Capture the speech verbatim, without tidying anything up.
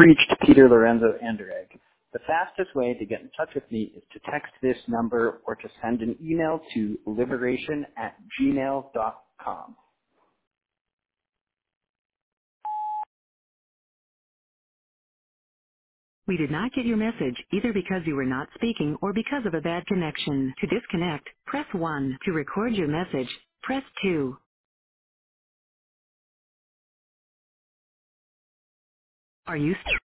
reached Peter Lorenzo Anderegg. The fastest way to get in touch with me is to text this number or to send an email to liberation at gmail dot com. We did not get your message either because you were not speaking or because of a bad connection. To disconnect, press one. To record your message, press two. Are you